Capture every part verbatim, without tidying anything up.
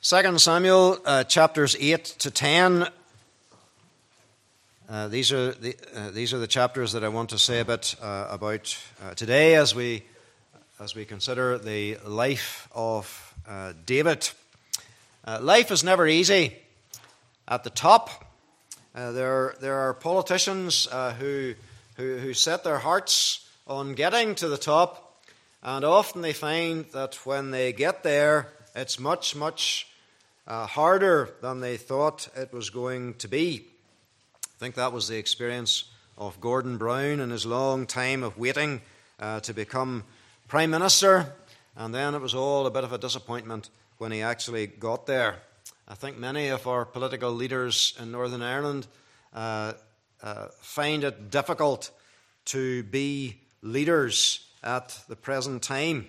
Second Samuel uh, chapters eight to ten. Uh, these are the uh, these are the chapters that I want to say a bit uh, about uh, today as we as we consider the life of uh, David. Uh, life is never easy at the top. Uh, there there are politicians uh, who, who who set their hearts on getting to the top, and often they find that when they get there, it's much much uh, harder than they thought it was going to be. I think that was the experience of Gordon Brown in his long time of waiting uh, to become Prime Minister, and then it was all a bit of a disappointment when he actually got there. I think many of our political leaders in Northern Ireland uh, uh, find it difficult to be leaders at the present time.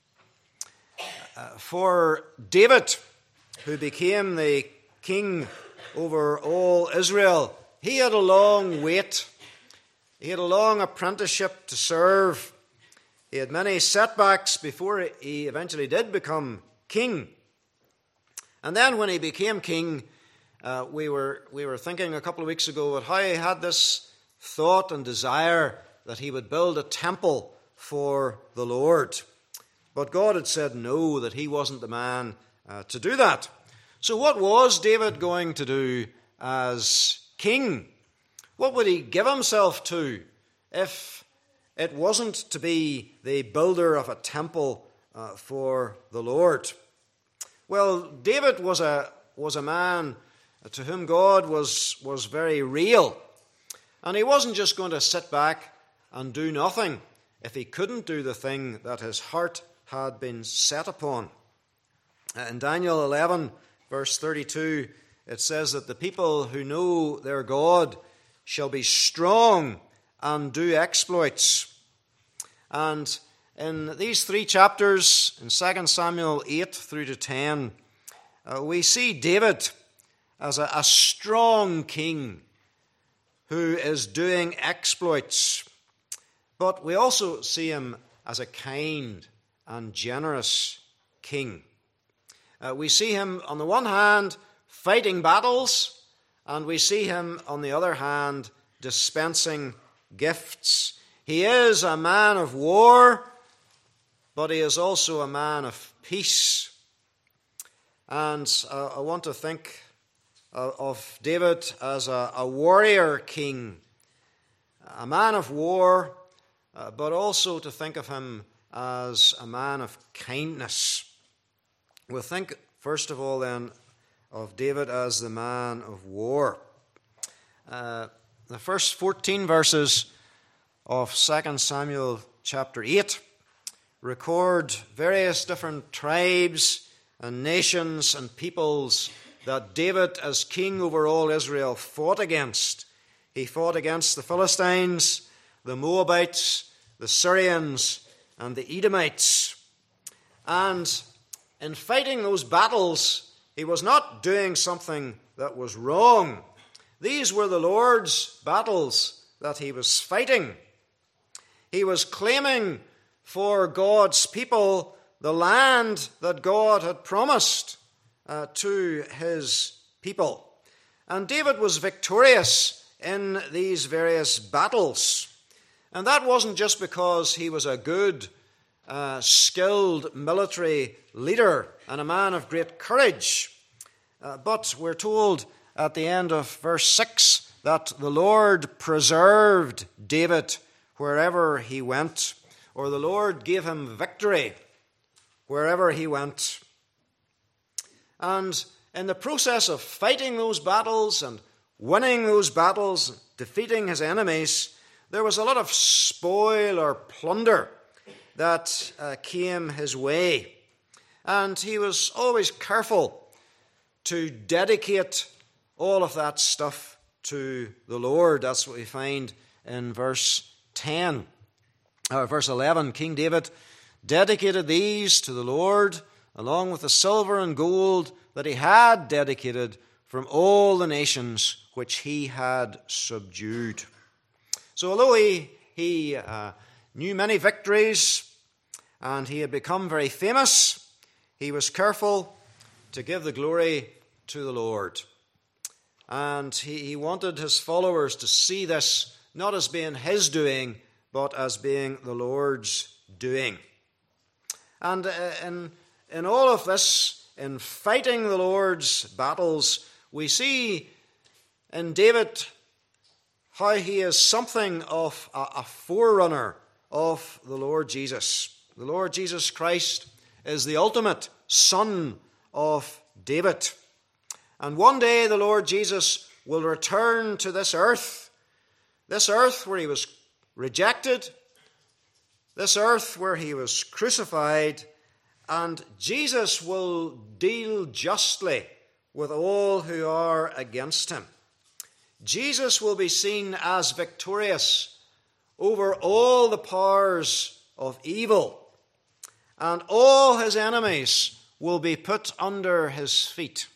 Uh, for David, who became the king over all Israel, he had a long wait. He had a long apprenticeship to serve. He had many setbacks before he eventually did become king. And then when he became king, uh, we were we were thinking a couple of weeks ago about how he had this thought and desire that he would build a temple for the Lord. But God had said no, that he wasn't the man uh, to do that. So what was David going to do as king? What would he give himself to if it wasn't to be the builder of a temple uh, for the Lord? Well, David was a was a man to whom God was was very real, and he wasn't just going to sit back and do nothing if he couldn't do the thing that his heart had been set upon. In Daniel eleven, verse thirty-two, it says that the people who know their God shall be strong and do exploits. And in these three chapters, in Second Samuel eight through to ten, uh, we see David as a, a strong king who is doing exploits. But we also see him as a kind and generous king. Uh, we see him, on the one hand, fighting battles, and we see him, on the other hand, dispensing gifts. He is a man of war, but he is also a man of peace. And uh, I want to think uh, of David as a, a warrior king, a man of war, uh, but also to think of him as a man of kindness. We'll think, first of all, then, of David as the man of war. Uh, the first fourteen verses of Second Samuel chapter eight record various different tribes and nations and peoples that David, as king over all Israel, fought against. He fought against the Philistines, the Moabites, the Syrians, and the Edomites. And in fighting those battles, he was not doing something that was wrong. These were the Lord's battles that he was fighting. He was claiming for God's people the land that God had promised uh, to his people. And David was victorious in these various battles. And that wasn't just because he was a good, uh, skilled military leader and a man of great courage. Uh, but we're told at the end of verse six that the Lord preserved David wherever he went, or the Lord gave him victory wherever he went. And in the process of fighting those battles and winning those battles, defeating his enemies, there was a lot of spoil or plunder that uh, came his way. And he was always careful to dedicate all of that stuff to the Lord. That's what we find in verse ten. Uh, verse eleven, King David dedicated these to the Lord, along with the silver and gold that he had dedicated from all the nations which he had subdued. So although he, he uh, knew many victories and he had become very famous, he was careful to give the glory to the Lord. And he, he wanted his followers to see this not as being his doing, but as being the Lord's doing. And in, in all of this, in fighting the Lord's battles, we see in David how he is something of a, a forerunner of the Lord Jesus. The Lord Jesus Christ is the ultimate son of David. And one day the Lord Jesus will return to this earth, this earth where he was rejected, this earth where he was crucified, and Jesus will deal justly with all who are against him. Jesus will be seen as victorious over all the powers of evil, and all his enemies will be put under his feet.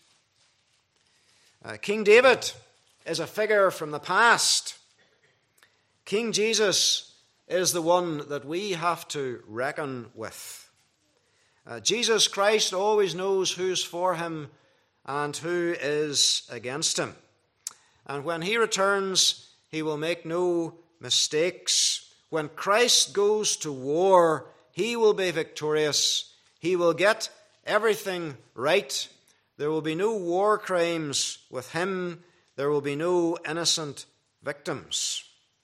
Uh, King David is a figure from the past. King Jesus is the one that we have to reckon with. Uh, Jesus Christ always knows who's for him and who is against him. And when he returns, he will make no mistakes. When Christ goes to war, he will be victorious. He will get everything right. There will be no war crimes with him. There will be no innocent victims.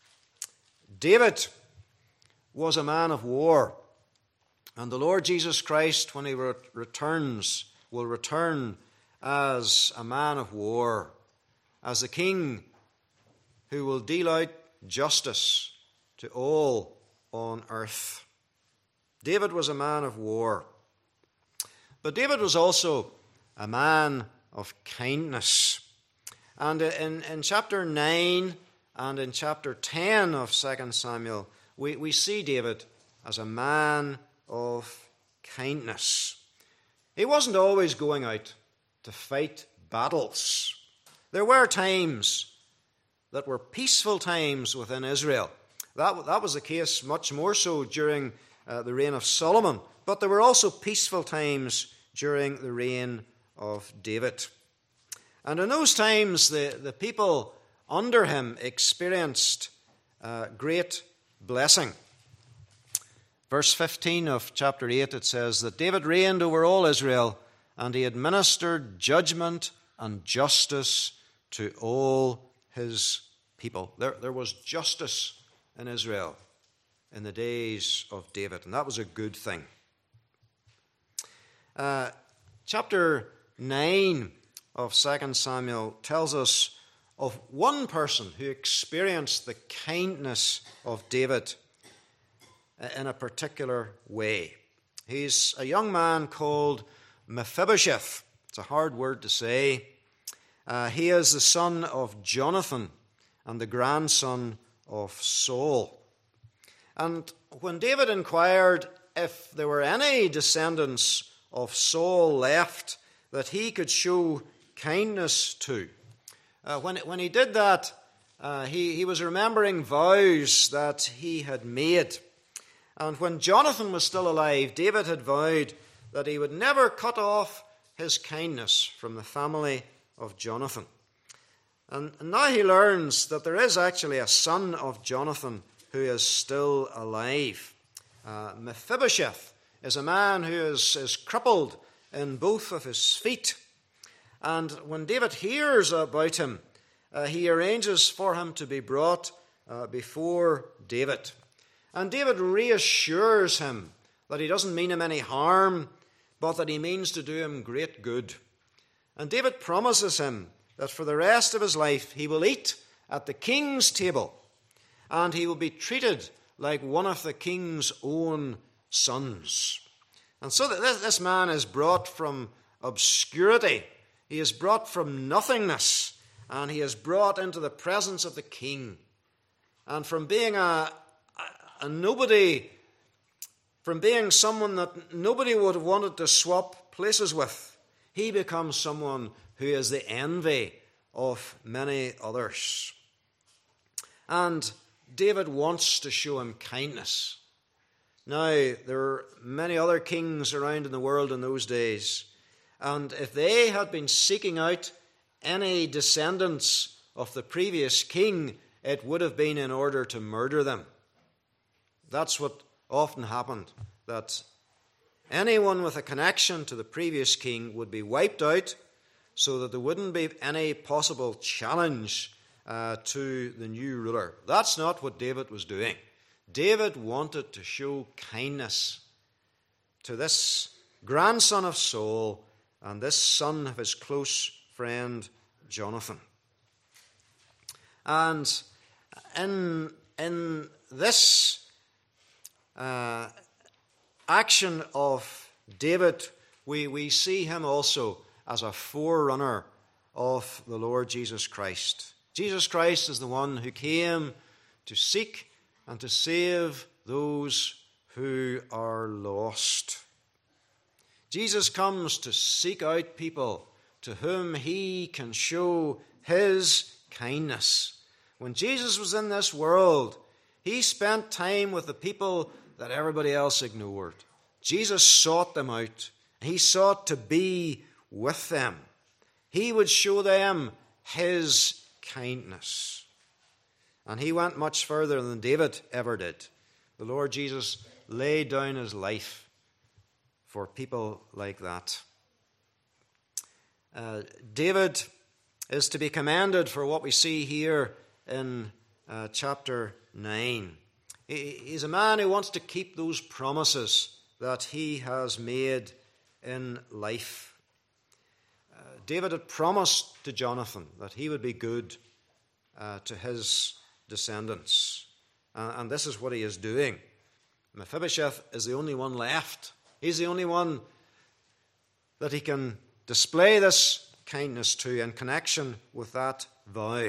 David was a man of war. And the Lord Jesus Christ, when he re- returns, will return as a man of war, as the king who will deal out justice to all on earth. David was a man of war. But David was also a man of kindness. And in, in chapter nine and in chapter ten of Second Samuel, we, we see David as a man of kindness. He wasn't always going out to fight battles. There were times that were peaceful times within Israel. That, that was the case much more so during uh, the reign of Solomon. But there were also peaceful times during the reign of David. And in those times, the, the people under him experienced uh, great blessing. Verse fifteen of chapter eight, it says that David reigned over all Israel, and he administered judgment and justice to all his people. There, there was justice in Israel in the days of David, and that was a good thing. Uh, chapter nine of Second Samuel tells us of one person who experienced the kindness of David in a particular way. He's a young man called Mephibosheth. It's a hard word to say. Uh, he is the son of Jonathan and the grandson of Saul. And when David inquired if there were any descendants of Saul left that he could show kindness to, uh, when, when he did that, uh, he, he was remembering vows that he had made. And when Jonathan was still alive, David had vowed that he would never cut off his kindness from the family of Jonathan. And now he learns that there is actually a son of Jonathan who is still alive. Uh, Mephibosheth is a man who is, is crippled in both of his feet. And when David hears about him, uh, he arranges for him to be brought uh, before David. And David reassures him that he doesn't mean him any harm, but that he means to do him great good. And David promises him that for the rest of his life he will eat at the king's table, and he will be treated like one of the king's own sons. And so that this man is brought from obscurity, he is brought from nothingness, and he is brought into the presence of the king. And from being a And nobody, from being someone that nobody would have wanted to swap places with, he becomes someone who is the envy of many others. And David wants to show him kindness. Now, there were many other kings around in the world in those days, And if they had been seeking out any descendants of the previous king, it would have been in order to murder them. That's what often happened, that anyone with a connection to the previous king would be wiped out so that there wouldn't be any possible challenge uh, to the new ruler. That's not what David was doing. David wanted to show kindness to this grandson of Saul and this son of his close friend Jonathan. And in, in this uh, action of David, we, we see him also as a forerunner of the Lord Jesus Christ. Jesus Christ is the one who came to seek and to save those who are lost. Jesus comes to seek out people to whom he can show his kindness. When Jesus was in this world, he spent time with the people that everybody else ignored. Jesus sought them out. He sought to be with them. He would show them his kindness. And he went much further than David ever did. The Lord Jesus laid down his life for people like that. Uh, David is to be commended for what we see here in uh, chapter nine. He, he's a man who wants to keep those promises that he has made in life. Uh, David had promised to Jonathan that he would be good uh, to his descendants. Uh, and this is what he is doing. Mephibosheth is the only one left. He's the only one that he can display this kindness to in connection with that vow.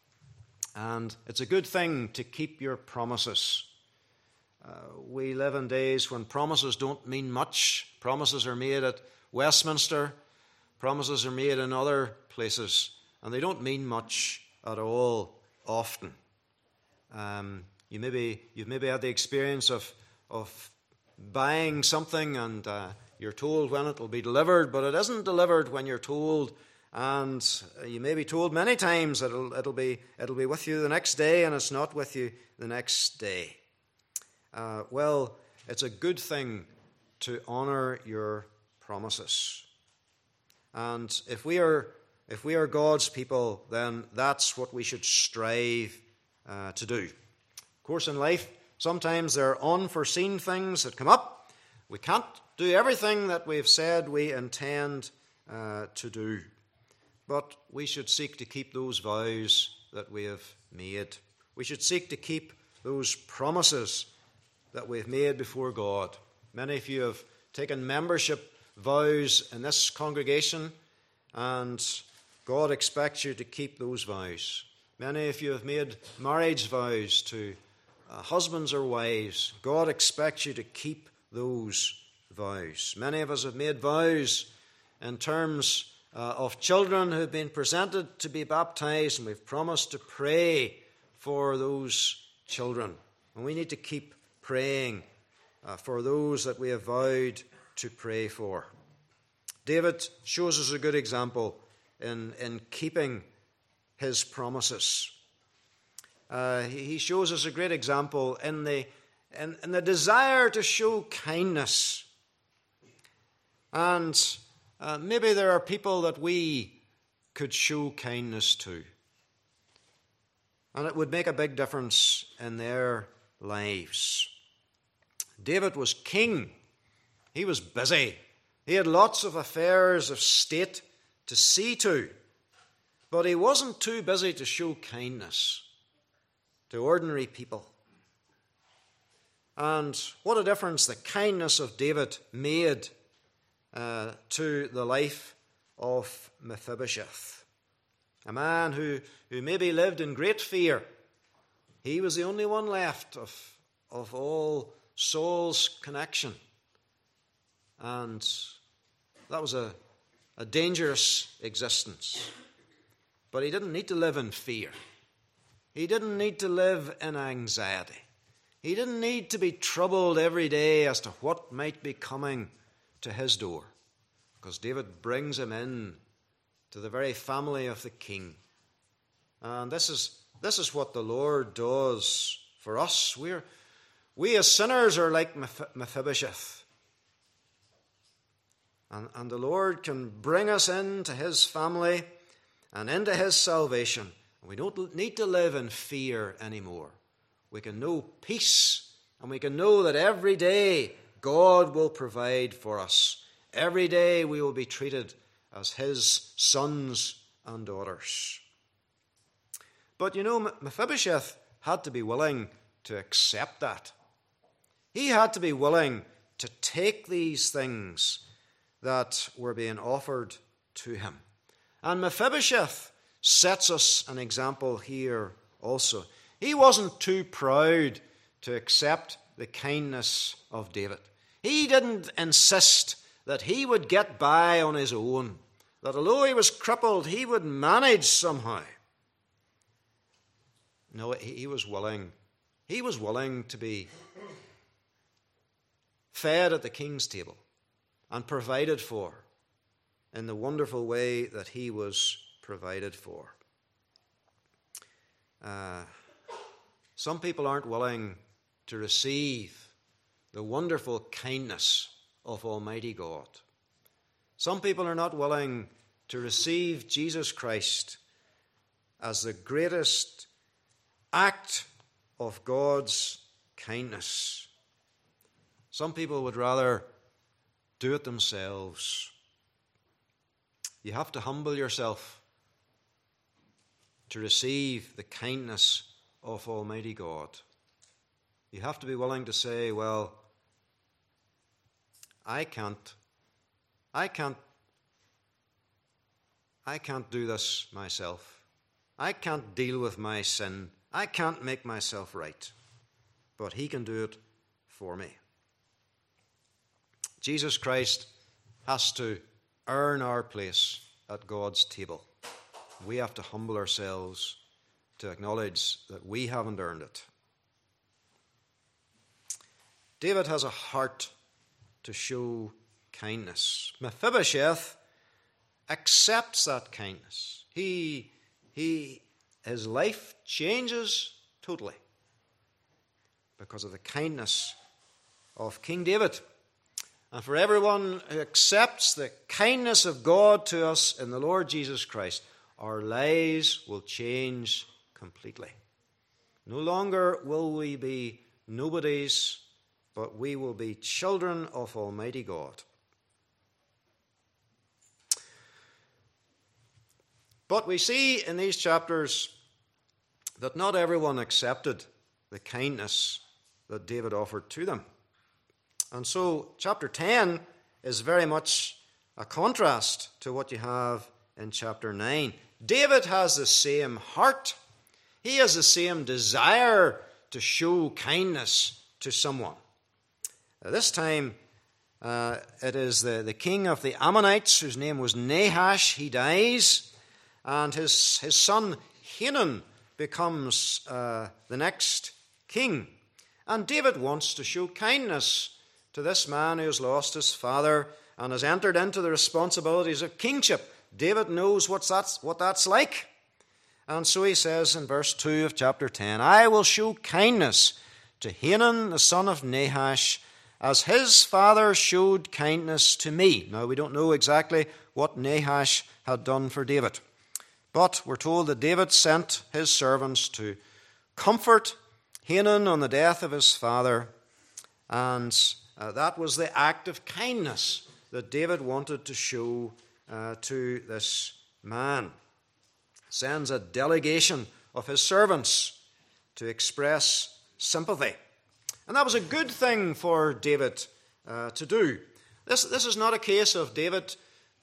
And it's a good thing to keep your promises. Uh, we live in days when promises don't mean much. Promises are made at Westminster. Promises are made in other places. And they don't mean much at all often. Um, you maybe, you've maybe had the experience of, of buying something and uh, you're told when it will be delivered, but it isn't delivered when you're told, and you may be told many times that it'll, it'll, be, it'll be with you the next day, and it's not with you the next day. Uh, well, it's a good thing to honor your promises. And if we are, if we are God's people, then that's what we should strive uh, to do. Of course, in life, sometimes there are unforeseen things that come up. We can't do everything that we've said we intend uh, to do. But we should seek to keep those vows that we have made. We should seek to keep those promises that we've made before God. Many of you have taken membership vows in this congregation, and God expects you to keep those vows. Many of you have made marriage vows to uh, husbands or wives. God expects you to keep those vows. Many of us have made vows in terms uh, of children who have been presented to be baptized, and we've promised to pray for those children. And we need to keep praying uh, for those that we have vowed to pray for. David shows us a good example in, in keeping his promises. Uh, he, he shows us a great example in the, in, in the desire to show kindness. And uh, maybe there are people that we could show kindness to. And it would make a big difference in their lives. David was king. He was busy. He had lots of affairs of state to see to. But he wasn't too busy to show kindness to ordinary people. And what a difference the kindness of David made uh, to the life of Mephibosheth. A man who, who maybe lived in great fear. He was the only one left of, of all Saul's connection. And that was a, a dangerous existence. But he didn't need to live in fear. He didn't need to live in anxiety. He didn't need to be troubled every day as to what might be coming to his door. because David brings him in to the very family of the king. And this is this is what the Lord does for us. We're, we as sinners are like Mephibosheth. And, and the Lord can bring us into his family and into his salvation. We don't need to live in fear anymore. We can know peace, and we can know that every day God will provide for us. Every day we will be treated as his sons and daughters. But you know, Mephibosheth had to be willing to accept that. He had to be willing to take these things that were being offered to him. And Mephibosheth sets us an example here also. He wasn't too proud to accept the kindness of David. He didn't insist that he would get by on his own, that although he was crippled, he would manage somehow. No, he was willing. He was willing to be fed at the king's table and provided for in the wonderful way that he was provided for. Uh, some people aren't willing to receive the wonderful kindness of Almighty God. Some people are not willing to receive Jesus Christ as the greatest act of God's kindness. Some people would rather do it themselves. You have to humble yourself to receive the kindness of Almighty God. You have to be willing to say, well, I can't, I can't, I can't do this myself. I can't deal with my sin. I can't make myself right. But he can do it for me. Jesus Christ has to earn our place at God's table. We have to humble ourselves to acknowledge that we haven't earned it. David has a heart to show kindness. Mephibosheth accepts that kindness. He, he, his life changes totally because of the kindness of King David. And for everyone who accepts the kindness of God to us in the Lord Jesus Christ, our lives will change completely. No longer will we be nobodies, but we will be children of Almighty God. But we see in these chapters that not everyone accepted the kindness that David offered to them. And so chapter ten is very much a contrast to what you have in chapter nine. David has the same heart. He has the same desire to show kindness to someone. Now, this time, uh, it is the, the king of the Ammonites, whose name was Nahash. He dies, and his, his son Hanun becomes uh, the next king. And David wants to show kindness to this man who has lost his father and has entered into the responsibilities of kingship. David knows what's that's, what that's like. And so he says in verse two of chapter ten, I will show kindness to Hanun, the son of Nahash, as his father showed kindness to me. Now, we don't know exactly what Nahash had done for David, but we're told that David sent his servants to comfort Hanun on the death of his father, and uh, that was the act of kindness that David wanted to show uh, to this man. Sends a delegation of his servants to express sympathy. And that was a good thing for David uh, to do. This, this is not a case of David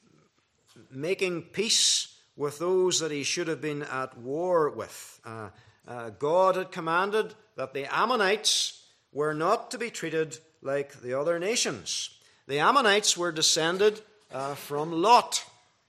making peace with those that he should have been at war with. Uh, uh, God had commanded that the Ammonites were not to be treated like the other nations. The Ammonites were descended uh, from Lot.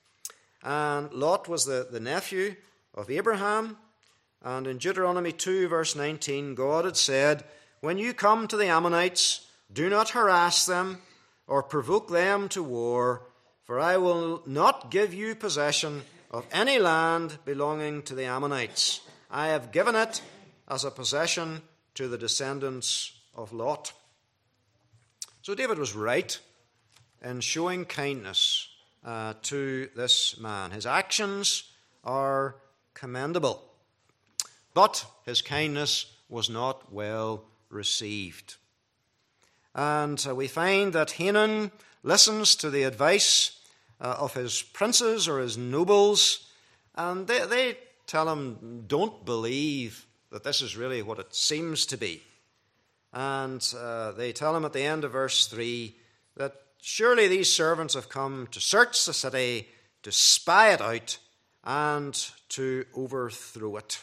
And Lot was the, the nephew of Abraham. And in Deuteronomy two, verse nineteen, God had said, when you come to the Ammonites, do not harass them or provoke them to war, for I will not give you possession of any land belonging to the Ammonites. I have given it as a possession to the descendants of Lot." So David was right in showing kindness uh, to this man. His actions are commendable, but his kindness was not well received. And uh, we find that Hanun listens to the advice uh, of his princes or his nobles, and they, they tell him, don't believe that this is really what it seems to be. And uh, they tell him at the end of verse three that surely these servants have come to search the city, to spy it out, and to overthrow it.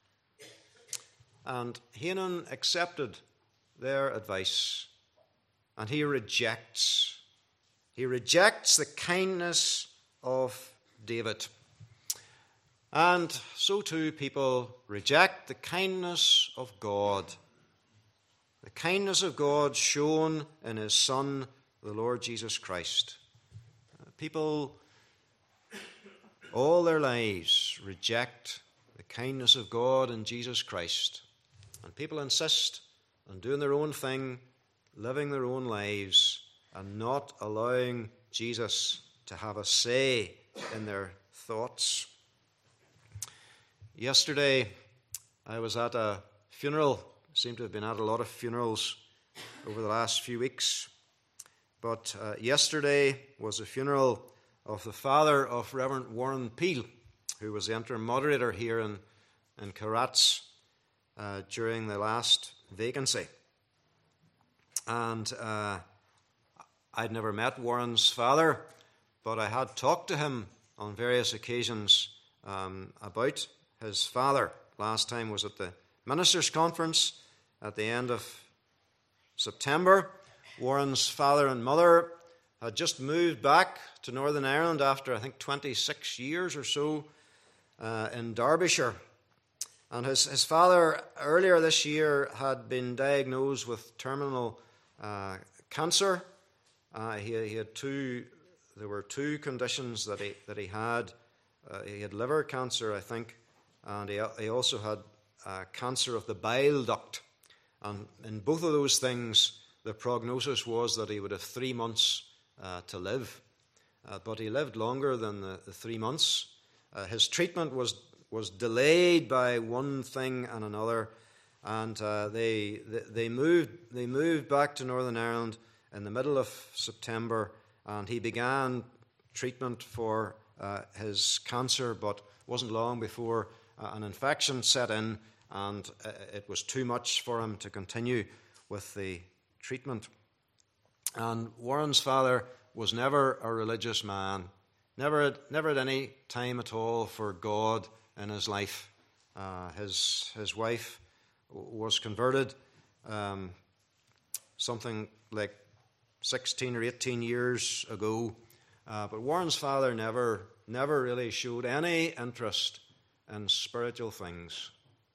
And Hanun accepted their advice, and he rejects. He rejects the kindness of David. And so too people reject the kindness of God. The kindness of God shown in his Son, the Lord Jesus Christ. People all their lives reject the kindness of God in Jesus Christ. And people insist on doing their own thing, living their own lives, and not allowing Jesus to have a say in their thoughts. Yesterday, I was at a funeral. I seem to have been at a lot of funerals over the last few weeks. But uh, yesterday was a funeral of the father of Reverend Warren Peel, who was the interim moderator here in, in Carrats uh, during the last vacancy. And uh, I'd never met Warren's father, but I had talked to him on various occasions um, about his father. Last time was at the Ministers' Conference at the end of September. Warren's father and mother had just moved back to Northern Ireland after, I think, twenty-six years or so uh, in Derbyshire. And his, his father, earlier this year, had been diagnosed with terminal uh, cancer. Uh, he, he had two, there were two conditions that he, that he had. Uh, he had liver cancer, I think, and he, he also had uh, cancer of the bile duct. And in both of those things, the prognosis was that he would have three months uh, to live. Uh, but he lived longer than the, the three months. Uh, his treatment was, was delayed by one thing and another. And uh, they, they, they, moved, they moved back to Northern Ireland in the middle of September. And he began treatment for uh, his cancer, but wasn't long before uh, an infection set in. And uh, it was too much for him to continue with the treatment. And Warren's father was never a religious man, never, never at any time at all for God in his life. Uh, his his wife was converted um, something like sixteen or eighteen years ago, uh, but Warren's father never never really showed any interest in spiritual things.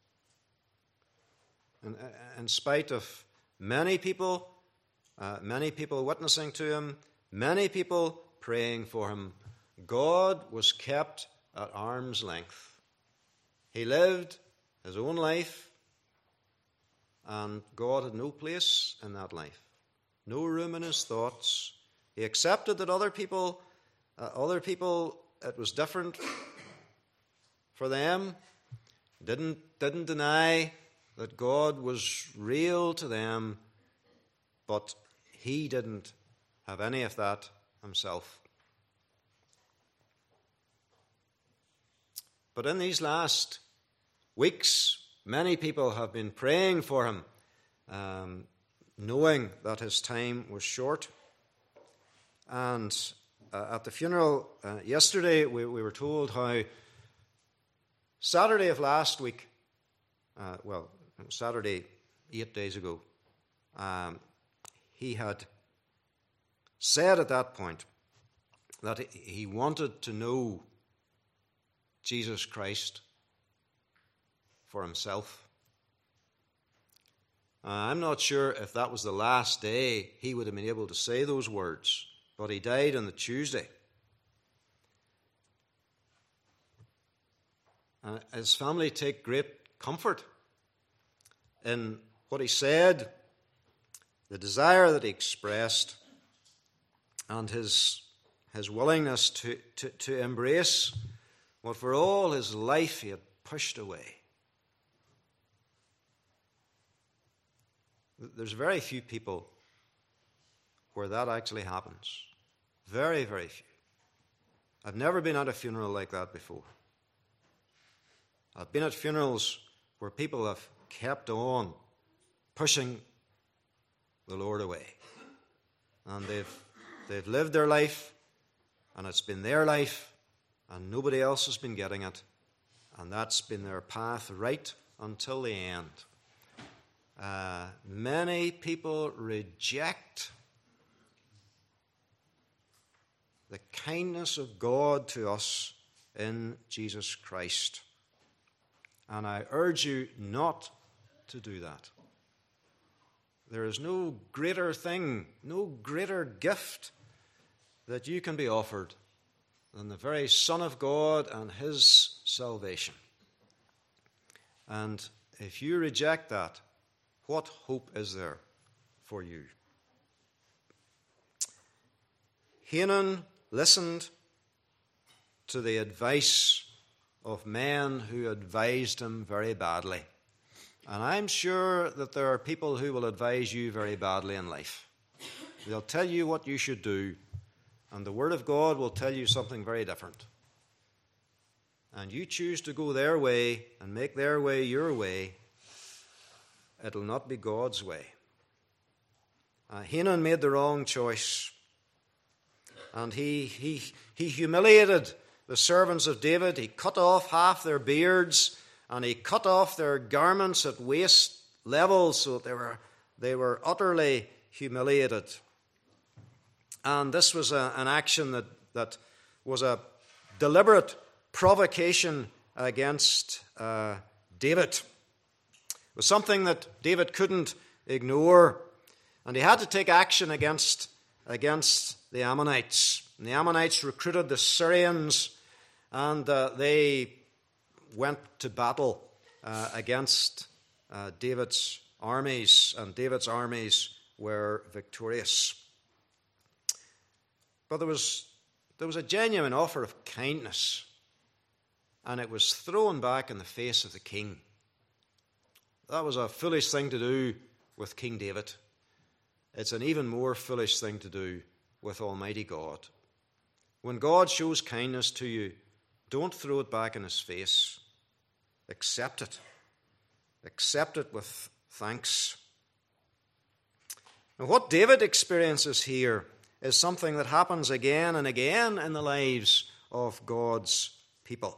And in spite of many people, uh, many people witnessing to him, many people praying for him, God was kept at arm's length. He lived his own life, and God had no place in that life, no room in his thoughts. He accepted that other people, uh, other people, it was different for them. Didn't didn't deny that God was real to them, but he didn't have any of that himself. But in these last weeks, many people have been praying for him, um, knowing that his time was short. And uh, at the funeral uh, yesterday, we, we were told how Saturday of last week, uh, well, Saturday, eight days ago, um, he had said at that point that he wanted to know Jesus Christ for himself. Uh, I'm not sure if that was the last day he would have been able to say those words, but he died on the Tuesday. Uh, his family take great comfort in what he said, the desire that he expressed, and his, his willingness to, to, to embrace what for all his life he had pushed away. There's very few people where that actually happens. Very, very few. I've never been at a funeral like that before. I've been at funerals where people have kept on pushing the Lord away. And they've, they've lived their life, and it's been their life, and nobody else has been getting it. And that's been their path right until the end. Uh, many people reject the kindness of God to us in Jesus Christ. And I urge you not to do that. There is no greater thing, no greater gift that you can be offered than the very Son of God and his salvation. And if you reject that, what hope is there for you? Hanan listened to the advice of men who advised him very badly. And I'm sure that there are people who will advise you very badly in life. They'll tell you what you should do, and the Word of God will tell you something very different. And you choose to go their way and make their way your way, it'll not be God's way. Uh, Hanan made the wrong choice. And he, he, he humiliated the servants of David. He cut off half their beards, and he cut off their garments at waist level, so that they were, they were utterly humiliated. And this was a, an action that, that was a deliberate provocation against uh, David. It was something that David couldn't ignore, and he had to take action against, against the Ammonites. And the Ammonites recruited the Syrians, and uh, they went to battle uh, against uh, David's armies, and David's armies were victorious. But there was, there was a genuine offer of kindness, and it was thrown back in the face of the king. That was a foolish thing to do with King David. It's an even more foolish thing to do with Almighty God. When God shows kindness to you, don't throw it back in his face. Accept it. Accept it with thanks. Now, what David experiences here is something that happens again and again in the lives of God's people.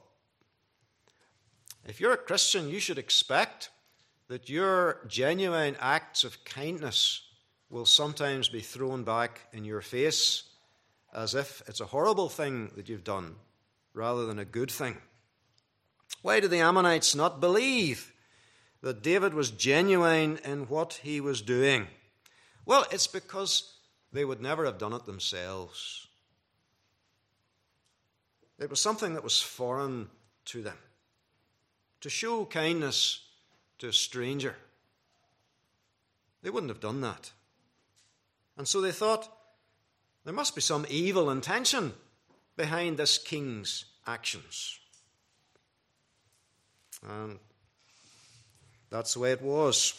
If you're a Christian, you should expect that your genuine acts of kindness will sometimes be thrown back in your face as if it's a horrible thing that you've done rather than a good thing. Why did the Ammonites not believe that David was genuine in what he was doing? Well, it's because they would never have done it themselves. It was something that was foreign to them. To show kindness to a stranger, they wouldn't have done that. And so they thought, there must be some evil intention behind this king's actions. And that's the way it was.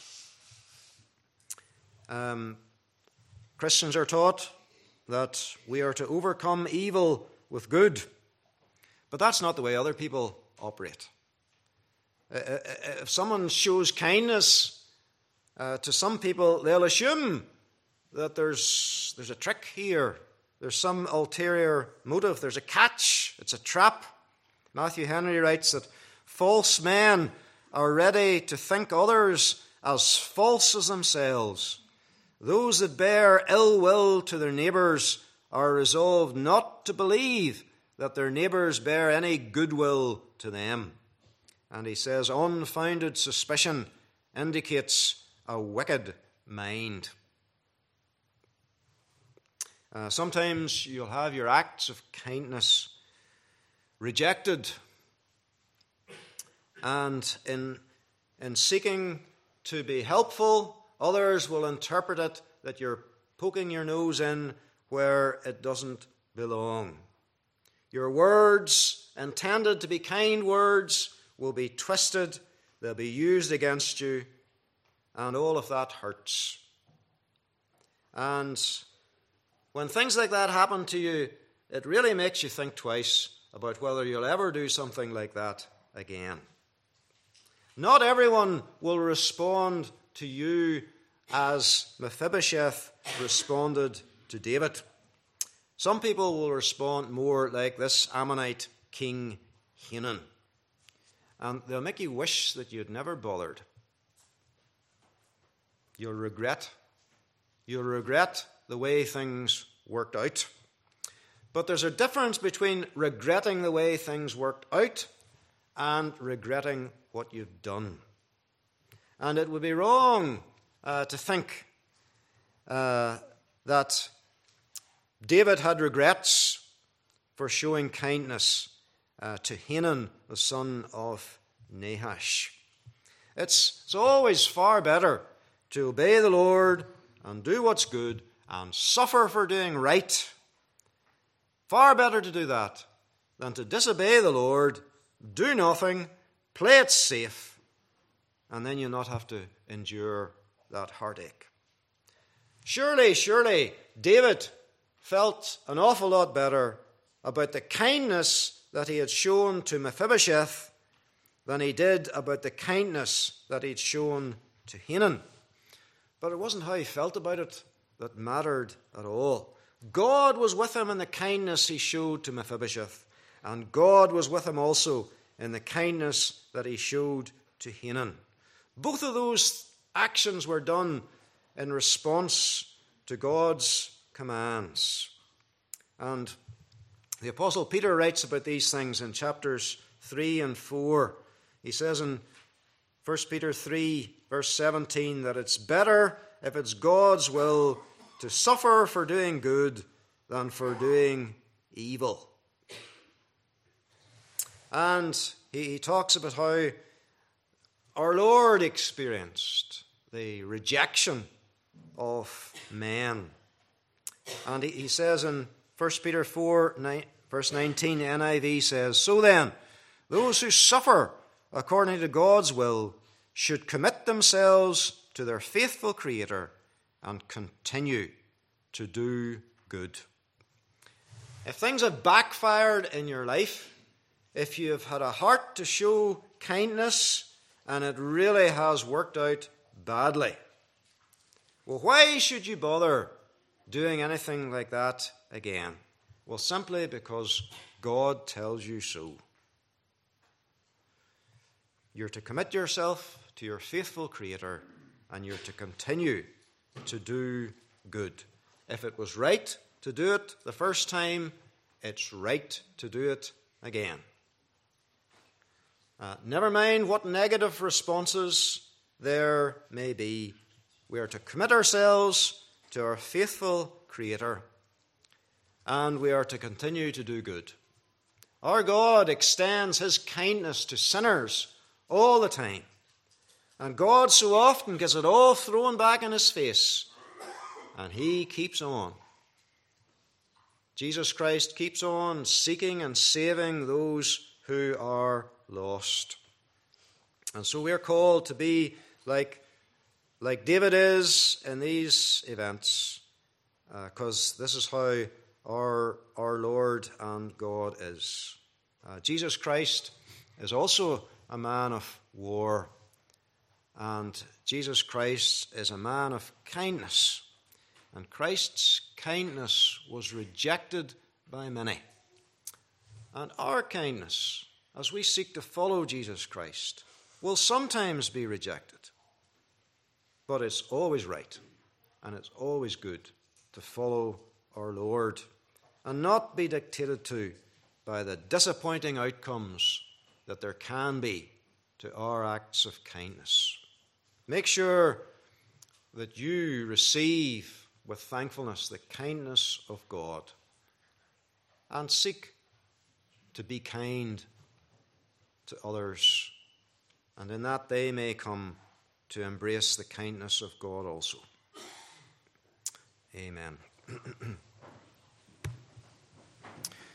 Um, Christians are taught that we are to overcome evil with good. But that's not the way other people operate. Uh, if someone shows kindness uh, to some people, they'll assume that there's, there's a trick here. There's some ulterior motive. There's a catch. It's a trap. Matthew Henry writes that false men are ready to think others as false as themselves. Those that bear ill will to their neighbours are resolved not to believe that their neighbours bear any goodwill to them. And he says, unfounded suspicion indicates a wicked mind. Uh, sometimes you'll have your acts of kindness rejected And in, in seeking to be helpful, others will interpret it that you're poking your nose in where it doesn't belong. Your words, intended to be kind words, will be twisted, they'll be used against you, and all of that hurts. And when things like that happen to you, it really makes you think twice about whether you'll ever do something like that again. Not everyone will respond to you as Mephibosheth responded to David. Some people will respond more like this Ammonite king Hanun. And they'll make you wish that you'd never bothered. You'll regret. You'll regret the way things worked out. But there's a difference between regretting the way things worked out and regretting what you've done. And it would be wrong uh, to think uh, that David had regrets for showing kindness uh, to Hanun, the son of Nahash. It's, it's always far better to obey the Lord and do what's good and suffer for doing right. Far better to do that than to disobey the Lord, do nothing, play it safe, and then you'll not have to endure that heartache. Surely, surely, David felt an awful lot better about the kindness that he had shown to Mephibosheth than he did about the kindness that he'd shown to Hanun. But it wasn't how he felt about it that mattered at all. God was with him in the kindness he showed to Mephibosheth, and God was with him also in the kindness that he showed to Hanun. Both of those actions were done in response to God's commands. And the Apostle Peter writes about these things in chapters three and four. He says in First Peter three, verse seventeen, that it's better, if it's God's will, to suffer for doing good than for doing evil. And he, he talks about how our Lord experienced the rejection of men. And he, he says in First Peter four, nine, verse nineteen, the N I V says, "So then, those who suffer according to God's will should commit themselves to their faithful Creator and continue to do good." If things have backfired in your life, if you have had a heart to show kindness and it really has worked out badly, well, why should you bother doing anything like that again? Well, simply because God tells you so. You're to commit yourself to your faithful Creator, and you're to continue to do good. If it was right to do it the first time, it's right to do it again. Uh, never mind what negative responses there may be. We are to commit ourselves to our faithful Creator, and we are to continue to do good. Our God extends his kindness to sinners all the time, and God so often gets it all thrown back in his face, and he keeps on. Jesus Christ keeps on seeking and saving those who are lost. And so we are called to be like, like David is in these events, because uh, this is how our, our Lord and God is. Uh, Jesus Christ is also a man of war, and Jesus Christ is a man of kindness. And Christ's kindness was rejected by many. And our kindness, as we seek to follow Jesus Christ, will sometimes be rejected. But it's always right, and it's always good to follow our Lord and not be dictated to by the disappointing outcomes that there can be to our acts of kindness. Make sure that you receive with thankfulness the kindness of God, and seek to be kind to others and in that they may come to embrace the kindness of God also. Amen.